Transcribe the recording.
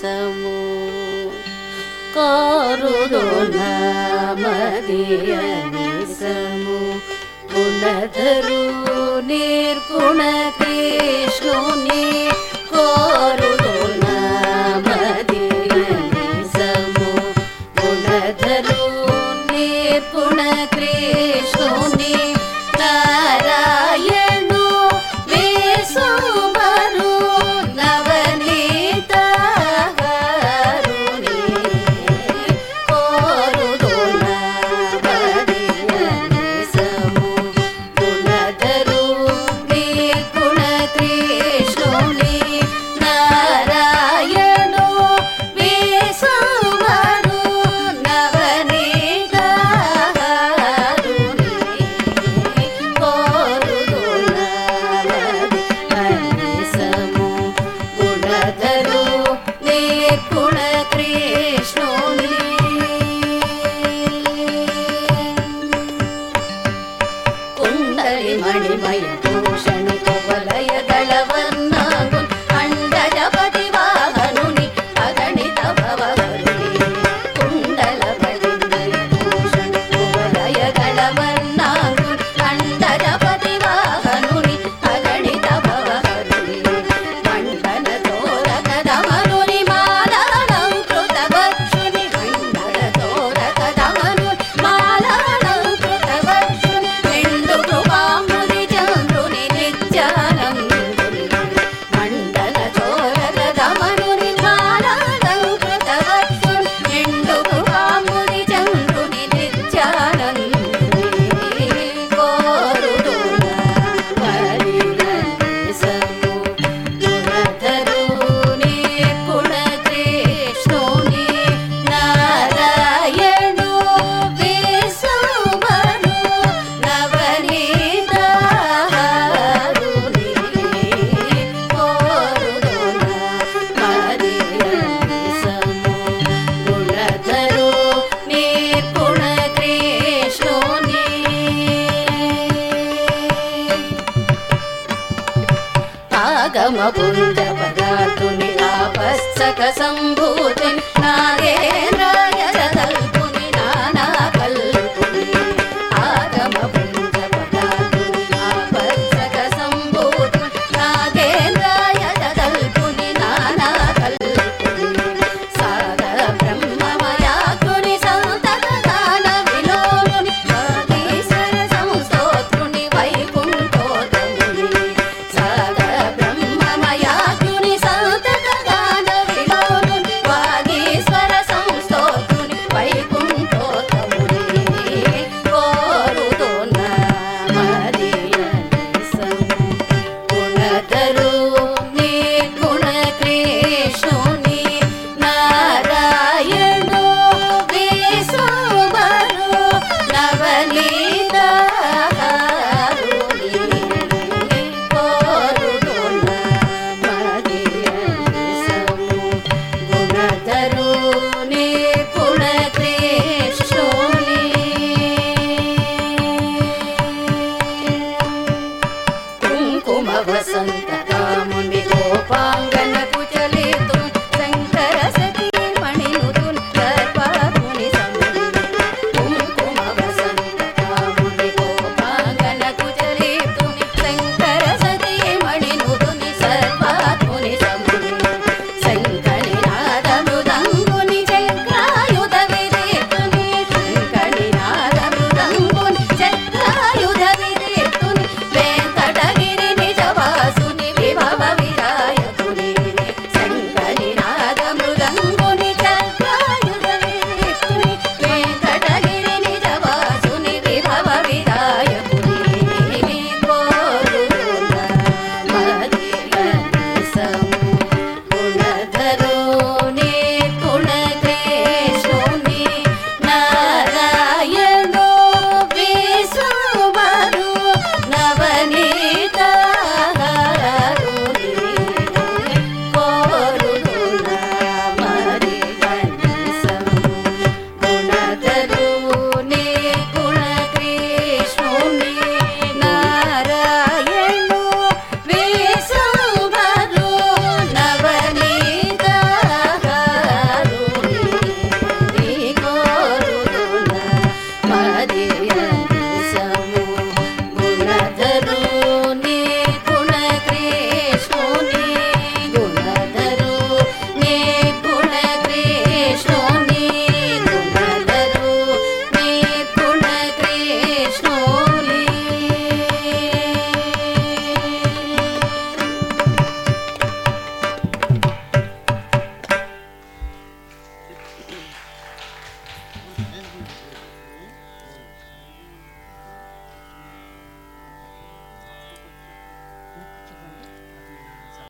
సమూ కోరుదు నామదియనిసము గుణధరు నిర్గుణ కృష్ణుని కోరుదు నామదియనిసము గుణధరు నిర్గుణ కృష్ణుని నారాయణు విసుమరు నవనీత కోరుదు నామదియనిసము గుణధరు నిర్గుణ కృష్ణుని నారాయణు విసుమరు నవనీత కోరుదు నామదియనిసము గుణధరు నిర్గుణ కృష్ణుని కుండలి మణిమయ భూషణి కువలయదళవర్ణాను అండజపతి వాహనుని అగణిత భవహరుని కుండల మణిమయ భూషణి కువలయదళవర్ణాను అండజపతి వాహనుని అగణిత భవహరుని మండన తోరకదమనుని మాలాలంకృత భక్షుని మండల తోరకదమనుని మాలాలంకృత భక్షుని నిండు కృపాముని చంద్రుని నిత్యానందుని మండల తోరకదమనుని మాలాలంకృత భక్షుని నిండు కృపాముని చంద్రుని నిత్యానందుని కోరుదు నామదియనిసము గుణధరు నిర్గుణ కృష్ణుని నారాయణు విసుమరు నవనీత కోరుదు నామదియనిసము గుణధరు నిర్గుణ కృష్ణుని ఆగమ పుంజ పదార్థుని ఆపస్సక సంభూతిని నాగేంద్రాయ రదల్పుని నానా కల్పుని ఆగమ పుంజ పదార్థుని ఆపస్సక సంభూతిని నాగేంద్రాయ రదల్పుని నానా కల్పుని సాగ బ్రహ్మమయాకుని సంతత గాన విలోలుని వాగీశ్వర సంస్తోత్రుని వైకుంఠోత్తముని సాగ బ్రహ్మమయాకుని సంతత గాన విలోలుని వాగీశ్వర సంస్తోత్రుని వైకుంఠోత్తముని కోరుదు నామదియనిసము గుణధరు నిర్గుణ కృష్ణుని నారాయణు విసుమరు నవనీత కోరుదు నామదియనిసము గుణధరు నిర్గుణ కృష్ణుని కుంకుమ వసంత